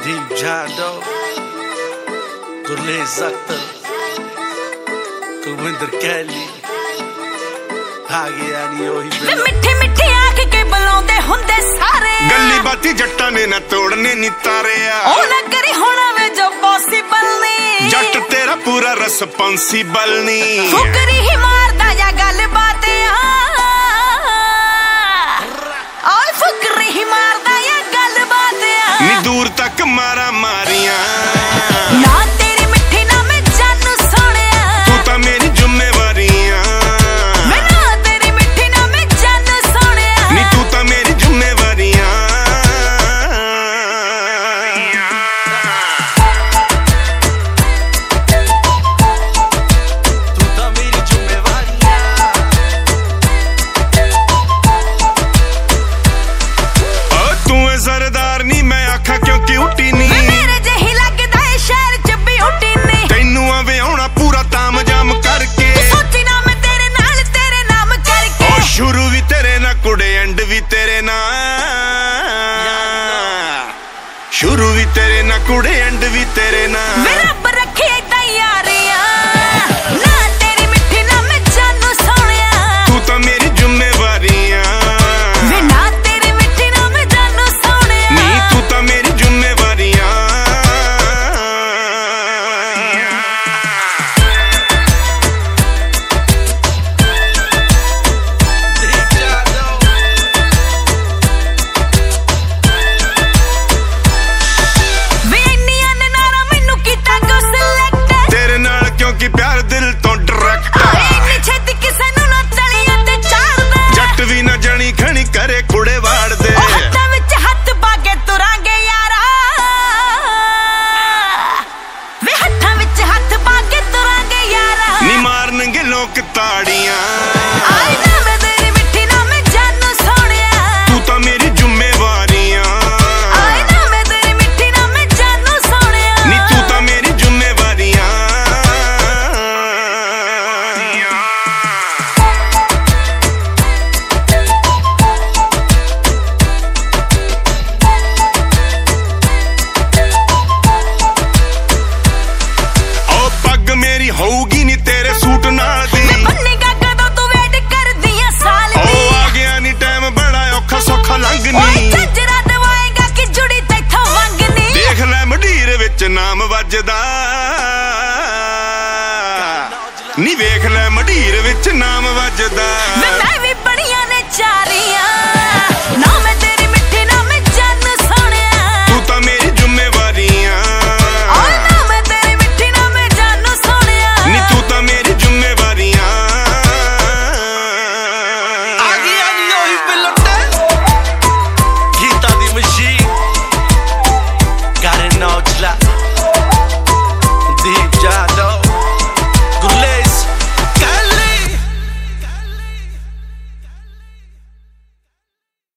Deep Jado, Gurleen Akhtar, Kulwinder Kelly, ਆ ਗਿਆ ਨੀ ਉਹੀ ਵੇ ਮਿੱਠੀ ਮਿੱਠੀ ਆਖ ਕੇ ਬੁਲਾਉਂਦੇ ਹੁੰਦੇ ਸਾਰੇ ਗੱਲੀ ਬਾਤੀ ਜੱਟਾਂ ਨੇ ਨਾ ਤੋੜਨੇ ਨੀ ਤਾਰਿਆ ਉਹ ਨਾ ਕਰੀ ਹੋਣਾ ਵੇ ਜੋ ਪੋਸੀਬਲ ਨਹੀਂ ਜੱਟ ਤੇਰਾ ਪੂਰਾ ਰਿਸਪੌਂਸੀਬਲ ਨਹੀਂ ਫੁਕਰੀ ਹੀ ਮਾਰਦਾ ਜਾਂ ਗੱਲ ਬਾਤ ਆਏ ਫੁਕਰੀ ਹੀ ਮਾਰਦਾ ਜਾਂ ਗੱਲ ਬਾਤ ਨੀ ਦੂਰ ਤੱਕ ਮਾਰਾ ਮਾਰੀਆਂ ਨਾ ਤੇਰੀ ਮਿੱਠੀ ਨਾ ਮੈਂ ਜਾਨੂ ਸੋਹਣਿਆ ਤੂੰ ਤਾਂ ਮੇਰੀ ਜ਼ਿੰਮੇਵਾਰੀਆਂ ਮੈਂ ਨਾ ਤੇਰੀ ਮਿੱਠੀ ਨਾ ਮੈਂ ਜਾਨੂ ਸੋਹਣਿਆ ਨੀ ਤੂੰ ਤਾਂ ਮੇਰੀ ਜ਼ਿੰਮੇਵਾਰੀਆਂ ਤੂੰ ਤਾਂ ਮੇਰੀ ਜ਼ਿੰਮੇਵਾਰੀਆਂ ਓ ਤੂੰ ਐ ਜ਼ਰਦਾਰ ਨੀ ਮੈਂ ਆਖਾਂ ਕਿਉਂ ਕਿਊਟੀ ਨੀ ਮੇਰੇ ਜਿਹੀ ਲੱਗਦਾ ਏ ਸ਼ਹਿਰ ਚ ਬਿਊਟੀ ਨੀ ਤੈਨੂੰ ਆਵੇ ਆਉਣਾ ਪੂਰਾ ਤਾਮ-ਜਾਮ ਕਰਕੇ ਸੋਚੀ ਨਾ ਮੈਂ ਤੇਰੇ ਨਾਮ ਕਰਕੇ ਓ ਸ਼ੁਰੂ ਵੀ ਤੇਰੇ ਨਾਲ ਕੁੜੇ ਐਂਡ ਵੀ ਤੇਰੇ ਨਾਲ ਸ਼ੁਰੂ ਵੀ ਤੇਰੇ ਨਾਲ ਕੁੜੇ ਐਂਡ ਵੀ ਤੇਰੇ ਨਾਲ ਮੇਰਾ